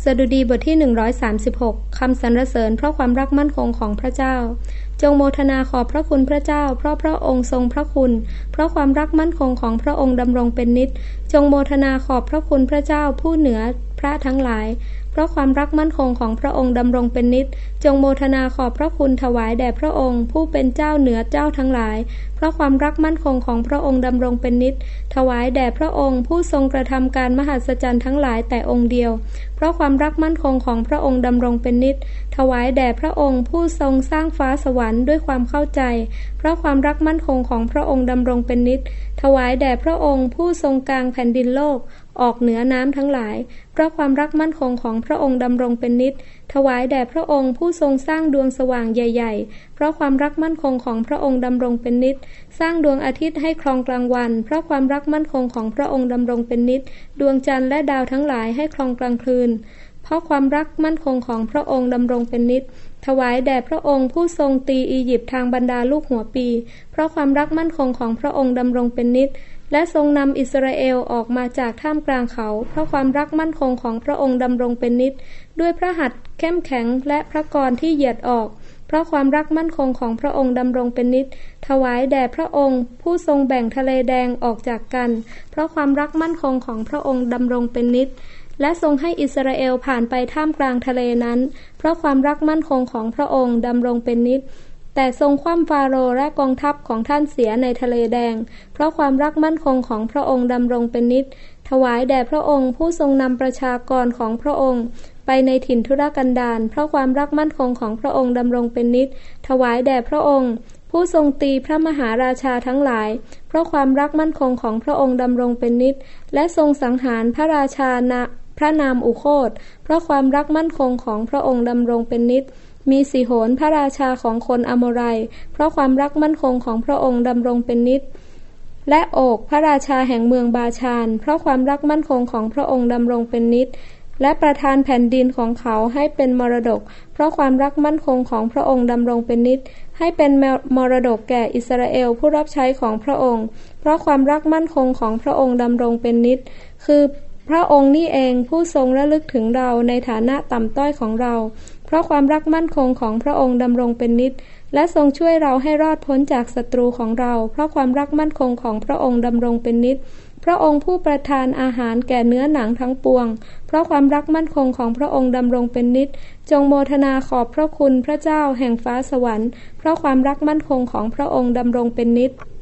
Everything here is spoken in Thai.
สดุดีบทที่136คำสรรเสริญเพราะความรักมั่นคงของพระเจ้าจงโมทนาขอบพระคุณพระเจ้าเพราะพระองค์ทรงพระคุณเพราะความรักมั่นคงของพระองค์ดำรงเป็นนิจจงโมทนาขอบพระคุณพระเจ้าผู้เหนือพระทั้งหลายเพราะความรักมั่นคงของพระองค์ดำรงเป็นนิจจงโมทนาขอบพระคุณถวายแด่พระองค์ผู้เป็นเจ้าเหนือเจ้าทั้งหลายเพราะความรักมั่นคงของพระองค์ดำรงเป็นนิจถวายแด่พระองค์ผู้ทรงกระทำการมหัศจรรย์ทั้งหลายแต่องค์เดียวเพราะความรักมั่นคงของพระองค์ดำรงเป็นนิจถวายแด่พระองค์ผู้ทรงสร้างฟ้าสวรรค์ด้วยความเข้าใจเพราะความรักมั่นคงของพระองค์ดำรงเป็นนิจถวายแด่พระองค์ผู้ทรงกางแผ่นดินโลกออกเหนือน้ำทั้งหลายเพราะความรักมั่นคงของพระองค์ดำรงเป็นนิจถวายแด่พระองค์ผู้ทรงสร้างดวงสว่างใหญ่ๆเพราะความรักมั่นคงของพระองค์ดำรงเป็นนิจสร้างดวงอาทิตย์ให้ครองกลางวันเพราะความรักมั่นคงของพระองค์ดำรงเป็นนิจดวงจันทร์และดาวทั้งหลายให้ครองกลางคืนเพราะความรักมั่นคงของพระองค์ดำรงเป็นนิจถวายแด่พระองค์ผู้ทรงตีอียิปต์ทางบรรดาลูกหัวปีเพราะความรักมั่นคงของพระองค์ดำรงเป็นนิจและทรงนำอิสราเอลออกมาจากท่ามกลางเขาเพราะความรักมั่นคงของพระองค์ดำรงเป็นนิจด้วยพระหัตถ์เข้มแข็งและพระกรที่เหยียดออกเพราะความรักมั่นคงของพระองค์ดำรงเป็นนิจถวายแด่พระองค์ผู้ทรงแบ่งทะเลแดงออกจากกันเพราะความรักมั่นคงของพระองค์ดำรงเป็นนิจและทรงให้อิสราเอลผ่านไปท่ามกลางทะเลนั้นเพราะความรักมั่นคงของพระองค์ดำรงเป็นนิจแต่ทรงคว่ำฟาโรห์และกองทัพของท่านเสียในทะเลแดงเพราะความรักมั่นคงของพระองค์ดำรงเป็นนิจถวายแด่พระองค์ผู้ทรงนำประชากรของพระองค์ไปในถิ่นทุรกันดารเพราะความรักมั่นคงของพระองค์ดำรงเป็นนิจถวายแด่พระองค์ผู้ทรงตีพระมหาราชาทั้งหลายเพราะความรักมั่นคงของพระองค์ดำรงเป็นนิจและทรงสังหารพระราชาพระนามอุโคตเพราะความรักมั่นคงของพระองค์ดำรงเป็นนิจมีสิโหนพระราชาของคนอโมไรเพราะความรักมั่นคงของพระองค์ดำรงเป็นนิจและโอกพระราชาแห่งเมืองบาชานเพราะความรักมั่นคงของพระองค์ดำรงเป็นนิจและประทานแผ่นดินของเขาให้เป็นมรดกเพราะความรักมั่นคงของพระองค์ดำรงเป็นนิจให้เป็นมรดกแก่อิสราเอลผู้รับใช้ของพระองค์เพราะความรักมั่นคงของพระองค์ดำรงเป็นนิจคือพระองค์นี่เองผู้ทรงระลึกถึงเราในฐานะต่ำต้อยของเราเพราะความรักมั่นคงของพระองค์ดำรงเป็นนิจและทรงช่วยเราให้รอดพ้นจากศัตรูของเราเพราะความรักมั่นคงของพระองค์ดำรงเป็นนิจพระองค์ผู้ประทานอาหารแก่เนื้อหนังทั้งปวงเพราะความรักมั่นคงของพระองค์ดำรงเป็นนิจจงโมทนาขอบพระคุณพระเจ้าแห่งฟ้าสวรรค์เพราะความรักมั่นคงของพระองค์ดำรงเป็นนิจ